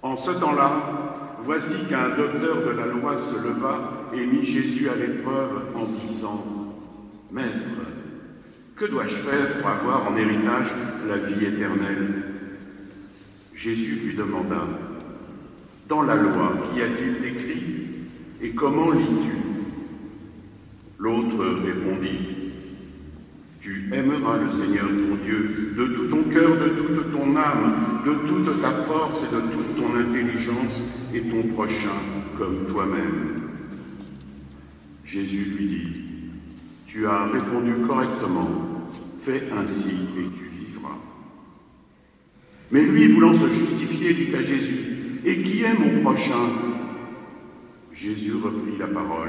En ce temps-là, voici qu'un docteur de la loi se leva et mit Jésus à l'épreuve en disant : « Maître, que dois-je faire pour avoir en héritage la vie éternelle ?» Jésus lui demanda : « Dans la loi, qu'y a-t-il écrit et comment lis-tu » L'autre répondit : « Tu aimeras le Seigneur ton Dieu de tout ton cœur, de toute ton âme, de toute ta force et de toute ton intelligence, et ton prochain comme toi-même. » Jésus lui dit : « Tu as répondu correctement, fais ainsi et tu vivras. » Mais lui, voulant se justifier, dit à Jésus : « Et qui est mon prochain ?» Jésus reprit la parole.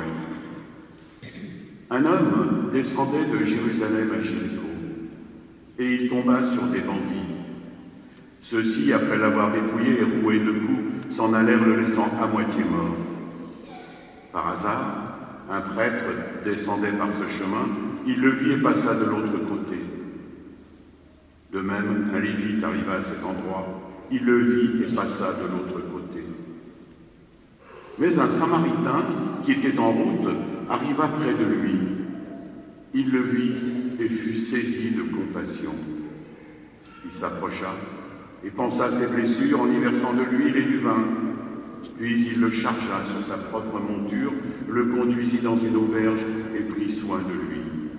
Un homme descendait de Jérusalem à Jéricho, et il tomba sur des bandits. Ceux-ci, après l'avoir dépouillé et roué de coups, s'en allèrent le laissant à moitié mort. Par hasard, un prêtre descendait par ce chemin, il le vit et passa de l'autre côté. De même, un Lévite arriva à cet endroit, il le vit et passa de l'autre côté. Mais un Samaritain, qui était en route, arriva près de lui. Il le vit et fut saisi de compassion. Il s'approcha et pansa ses blessures en y versant de l'huile et du vin. Puis il le chargea sur sa propre monture, le conduisit dans une auberge et prit soin de lui.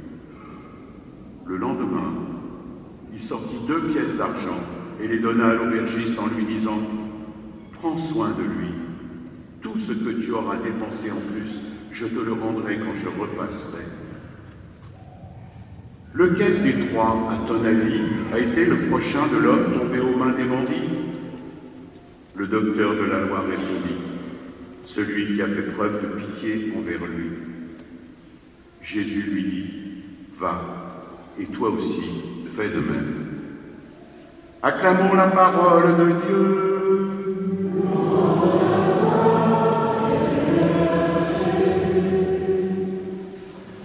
Le lendemain, il sortit 2 pièces d'argent et les donna à l'aubergiste en lui disant : « Prends soin de lui. Tout ce que tu auras dépensé en plus, je te le rendrai quand je repasserai. » Lequel des 3, à ton avis, a été le prochain de l'homme tombé aux mains des bandits ? Le docteur de la loi répondit : « Celui qui a fait preuve de pitié envers lui. » Jésus lui dit : « Va, et toi aussi, fais de même. » Acclamons la parole de Dieu.